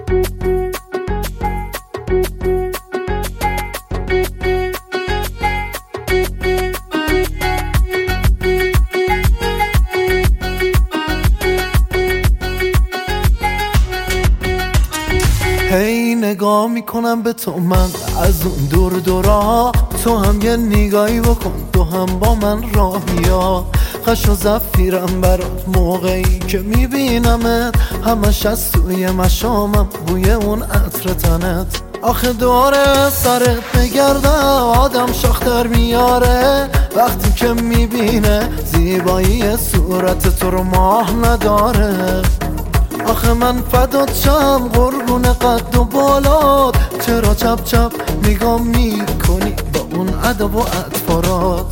هی نگاه میکنم به تو من از اون دور دورا، تو هم یه نگاهی بکن، تو هم با من راهیا. خش و زفیرم برات موقعی که میبینمت، همش از توی مشامم بوی اون عطر تنت. آخه دوره سرت بگرده آدم شاختر میاره، وقتی که میبینه زیبایی صورت تو رو ماه نداره. آخه من فدات شم قربون قد و بالات، چرا چپ چپ نگاه میکنی با اون ادب و اطفارات؟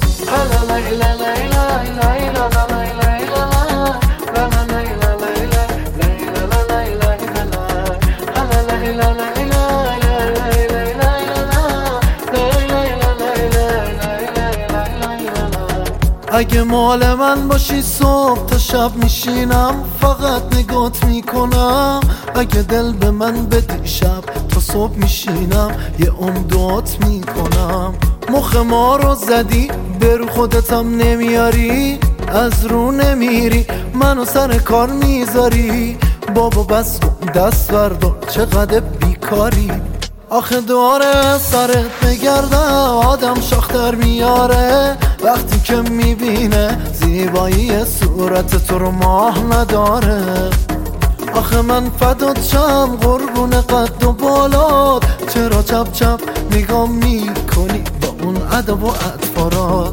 اگه مال من باشی صبح تا شب میشینم فقط نگات میکنم، اگه دل به من بدی شب تا صبح میشینم یه دعات میکنم. مخ ما رو زدی به رو خودتم نمیاری، از رو نمیری منو سر کار میذاری. بابا بس دست بردار چقدر بیکاری. آخه دوره سرت بگرده آدم شاختر میاره، وقتی که میبینه زیبایی صورت تو رو ماه نداره. آخه من فدات شم قربون قد و بالات، چرا چپ چپ نگاه میکنی با اون ادب و اطفارات؟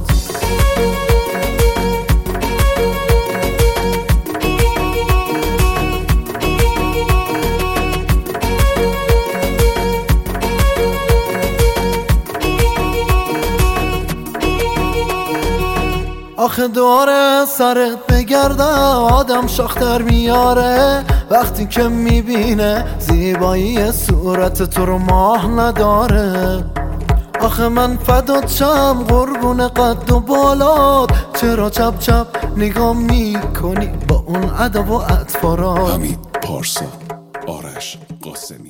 آخه دوره سرت بگرده آدم شاختر میاره، وقتی که میبینه زیبایی صورت تو رو ماه نداره. آخه من فدات شم قربون قد و بالات، چرا چپ چپ نگاه میکنی با اون ادب و اطفارات؟ حمید پارسا، آرش قاسمی.